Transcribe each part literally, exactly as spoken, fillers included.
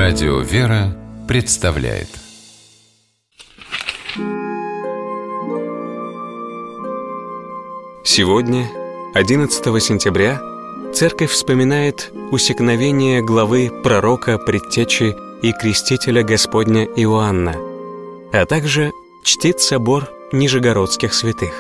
Радио «Вера» представляет. Сегодня, одиннадцатого сентября, Церковь вспоминает усекновение главы пророка, предтечи и крестителя Господня Иоанна, а также чтит собор Нижегородских святых.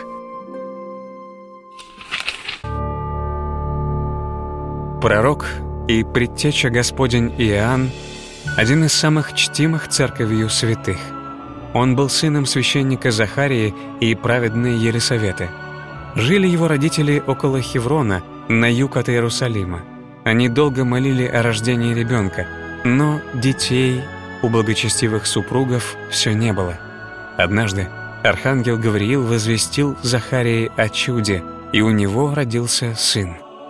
Пророк и предтеча Господень Иоанн – один из самых чтимых церковью святых. Он был сыном священника Захарии и праведной Елисаветы. Жили его родители около Хеврона, на юг от Иерусалима. Они долго молили о рождении ребенка, но детей у благочестивых супругов все не было. Однажды архангел Гавриил возвестил Захарии о чуде, и у него родился сын.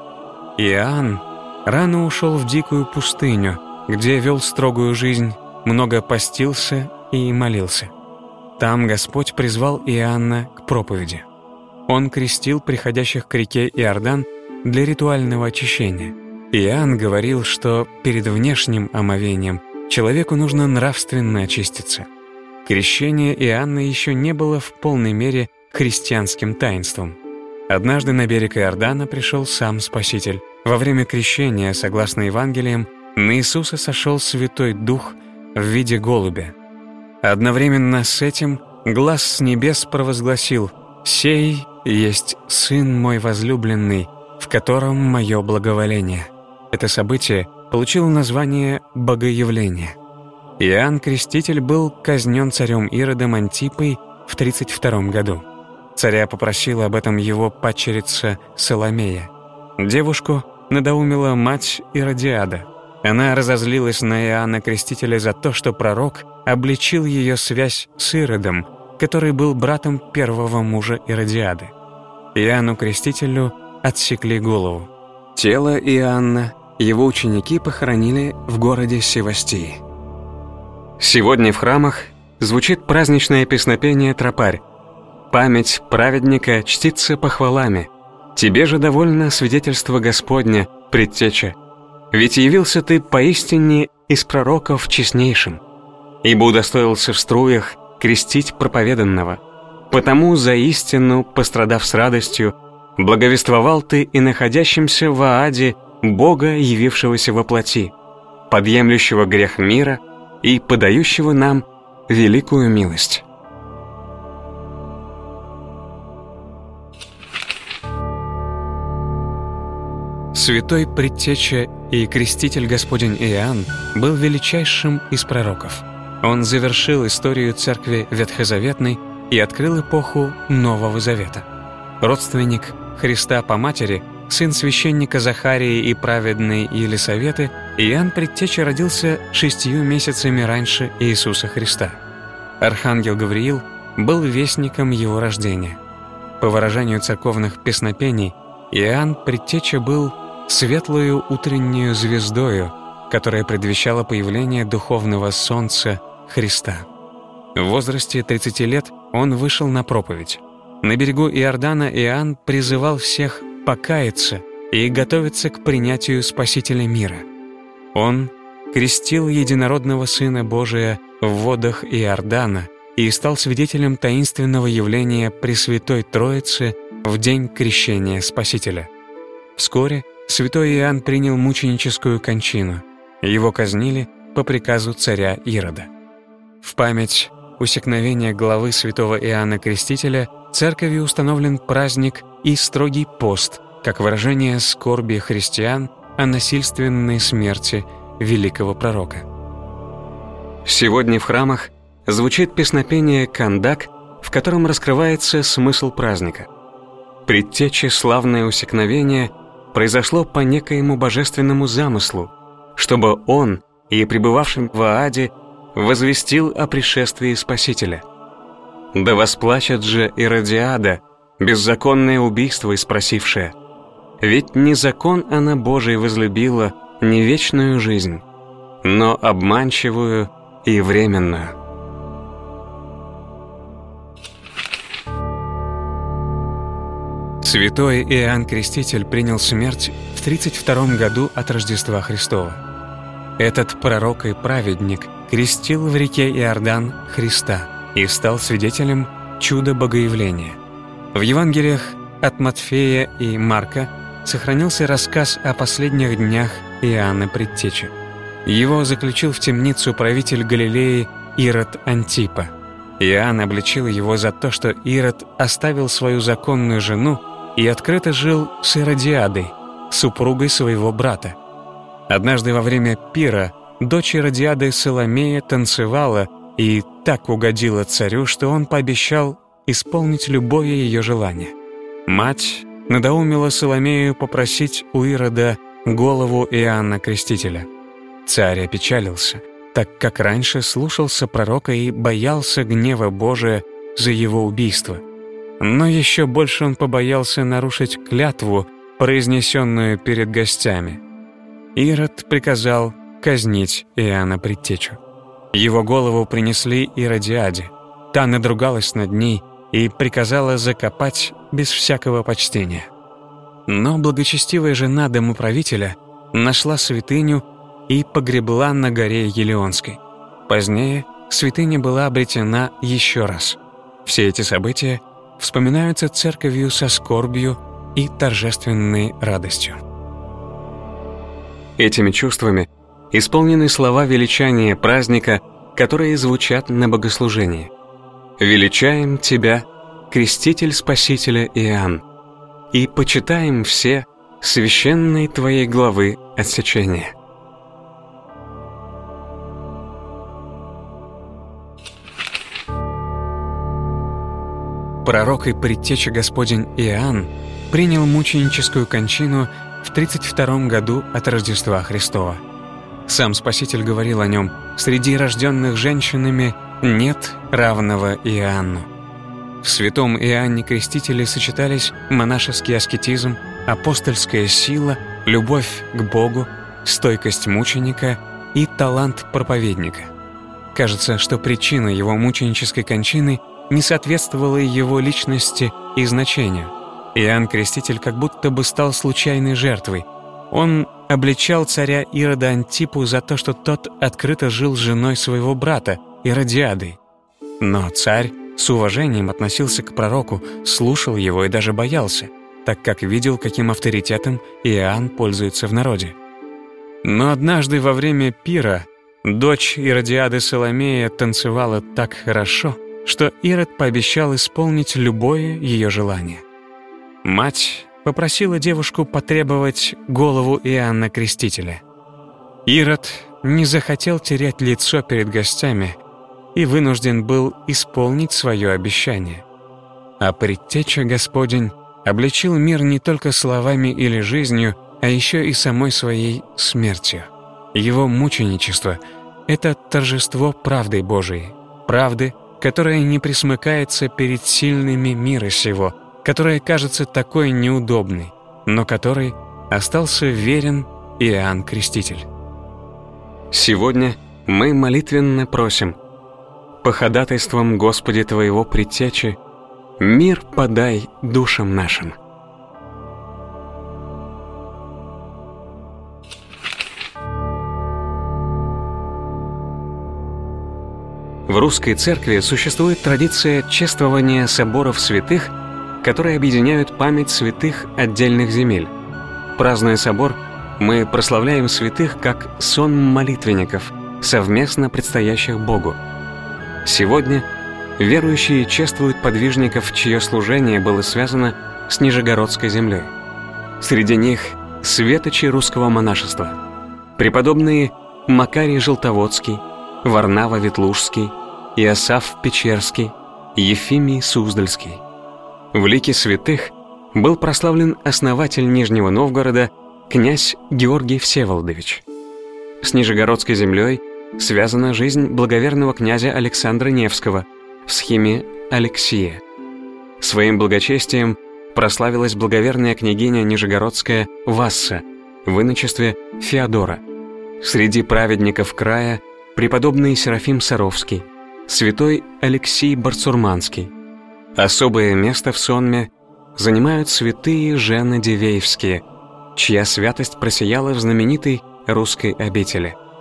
Иоанн рано ушел в дикую пустыню, где вел строгую жизнь, много постился и молился. Там Господь призвал Иоанна к проповеди. Он крестил приходящих к реке Иордан для ритуального очищения. Иоанн говорил, что перед внешним омовением человеку нужно нравственно очиститься. Крещение Иоанна еще не было в полной мере христианским таинством. Однажды на берег Иордана пришел сам Спаситель. Во время крещения, согласно Евангелиям, на Иисуса сошел Святой Дух в виде голубя. Одновременно с этим глас с небес провозгласил: «Сей есть Сын мой возлюбленный, в котором мое благоволение». Это событие получило название «Богоявление». Иоанн Креститель был казнен царем Иродом Антипой в тридцать втором году. Царя попросила об этом его падчерица Соломея. Девушку надоумила мать Иродиада. Она разозлилась на Иоанна Крестителя за то, что пророк обличил ее связь с Иродом, который был братом первого мужа Иродиады. Иоанну Крестителю отсекли голову. Тело Иоанна его ученики похоронили в городе Севастии. Сегодня в храмах звучит праздничное песнопение «Тропарь». Память праведника чтится похвалами. Тебе же довольно свидетельство Господня, предтеча. Ведь явился ты поистине из пророков честнейшим, ибо удостоился в струях крестить проповеданного. Потому за истину, пострадав с радостью, благовествовал ты и находящимся в Ааде Бога, явившегося во плоти, подъемлющего грех мира и подающего нам великую милость. Святой предтеча и креститель Господень Иоанн был величайшим из пророков. Он завершил историю церкви ветхозаветной и открыл эпоху Нового Завета. Родственник Христа по матери, сын священника Захарии и праведной Елисаветы, Иоанн Предтеча родился шестью месяцами раньше Иисуса Христа. Архангел Гавриил был вестником его рождения. По выражению церковных песнопений, Иоанн Предтеча был светлою утреннюю звездою, которая предвещала появление духовного солнца Христа. В возрасте тридцати лет он вышел на проповедь. На берегу Иордана Иоанн призывал всех покаяться и готовиться к принятию Спасителя мира. Он крестил единородного Сына Божия в водах Иордана и стал свидетелем таинственного явления Пресвятой Троицы в день крещения Спасителя. Вскоре святой Иоанн принял мученическую кончину. Его казнили по приказу царя Ирода. В память усекновения главы святого Иоанна Крестителя церковью установлен праздник и строгий пост, как выражение скорби христиан о насильственной смерти великого пророка. Сегодня в храмах звучит песнопение «Кандак», в котором раскрывается смысл праздника. Предтече славное усекновение произошло по некоему божественному замыслу, чтобы он и пребывавшим в Ааде возвестил о пришествии Спасителя. Да восплачет же Иродиада, беззаконное убийство испросившее. Ведь не закон она Божий возлюбила, не вечную жизнь, но обманчивую и временную. Святой Иоанн Креститель принял смерть в тридцать втором году от Рождества Христова. Этот пророк и праведник крестил в реке Иордан Христа и стал свидетелем чуда Богоявления. В Евангелиях от Матфея и Марка сохранился рассказ о последних днях Иоанна Предтечи. Его заключил в темницу правитель Галилеи Ирод Антипа. Иоанн обличил его за то, что Ирод оставил свою законную жену и открыто жил с Иродиадой, супругой своего брата. Однажды во время пира дочь Иродиады Саломея танцевала и так угодила царю, что он пообещал исполнить любое ее желание. Мать надоумила Саломею попросить у Ирода голову Иоанна Крестителя. Царь опечалился, так как раньше слушался пророка и боялся гнева Божия за его убийство. Но еще больше он побоялся нарушить клятву, произнесенную перед гостями. Ирод приказал казнить Иоанна Предтечу. Его голову принесли Иродиаде. Та надругалась над ней и приказала закопать без всякого почтения. Но благочестивая жена домоправителя нашла святыню и погребла на горе Елеонской. Позднее святыня была обретена еще раз. Все эти события вспоминаются церковью со скорбью и торжественной радостью. Этими чувствами исполнены слова величания праздника, которые звучат на богослужении. «Величаем Тебя, Креститель Спасителя Иоанн, и почитаем все священной Твоей главы отсечения». Пророк и предтеча Господень Иоанн принял мученическую кончину в тридцать втором году от Рождества Христова. Сам Спаситель говорил о нем: «Среди рожденных женщинами нет равного Иоанну». В святом Иоанне Крестителе сочетались монашеский аскетизм, апостольская сила, любовь к Богу, стойкость мученика и талант проповедника. Кажется, что причина его мученической кончины не соответствовала его личности и значению. Иоанн Креститель как будто бы стал случайной жертвой. Он обличал царя Ирода Антипу за то, что тот открыто жил с женой своего брата, Иродиадой. Но царь с уважением относился к пророку, слушал его и даже боялся, так как видел, каким авторитетом Иоанн пользуется в народе. Но однажды во время пира дочь Иродиады Саломея танцевала так хорошо, что Ирод пообещал исполнить любое ее желание. Мать попросила девушку потребовать голову Иоанна Крестителя. Ирод не захотел терять лицо перед гостями и вынужден был исполнить свое обещание. А предтеча Господень обличил мир не только словами или жизнью, а еще и самой своей смертью. Его мученичество — это торжество правды Божией, правды, которая не пресмыкается перед сильными мира сего, которая кажется такой неудобной, но которой остался верен Иоанн Креститель. Сегодня мы молитвенно просим: «По ходатайствам Господи Твоего Предтечи, мир подай душам нашим». В русской церкви существует традиция чествования соборов святых, которые объединяют память святых отдельных земель. Празднуя собор, мы прославляем святых как сон молитвенников, совместно предстоящих Богу. Сегодня верующие чествуют подвижников, чье служение было связано с Нижегородской землей. Среди них светочи русского монашества, преподобные Макарий Желтоводский, Варнава Ветлужский, Иосаф Печерский, Ефимий Суздальский. В лике святых был прославлен основатель Нижнего Новгорода князь Георгий Всеволодович. С Нижегородской землей связана жизнь благоверного князя Александра Невского в схеме Алексия. Своим благочестием прославилась благоверная княгиня Нижегородская Васса в иночестве Феодора. Среди праведников края преподобный Серафим Саровский, святой Алексий Барцурманский. Особое место в сонме занимают святые Жены Дивеевские, чья святость просияла в знаменитой русской обители.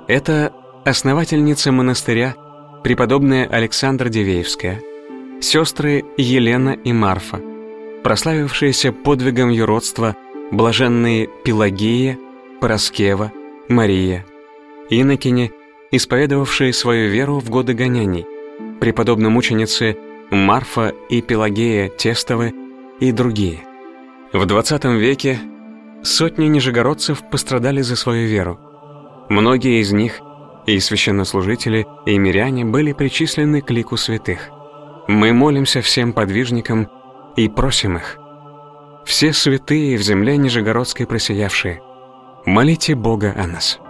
Это основательница монастыря преподобная Александра Дивеевская, сестры Елена и Марфа, прославившиеся подвигом юродства блаженные Пелагея, Параскева, Мария, инокини, исповедовавшие свою веру в годы гонений, преподобные мученицы Марфа и Пелагея Тестовы и другие. В двадцатом веке сотни нижегородцев пострадали за свою веру. Многие из них, и священнослужители, и миряне, были причислены к лику святых. Мы молимся всем подвижникам и просим их: все святые в земле нижегородской просиявшие, молите Бога о нас.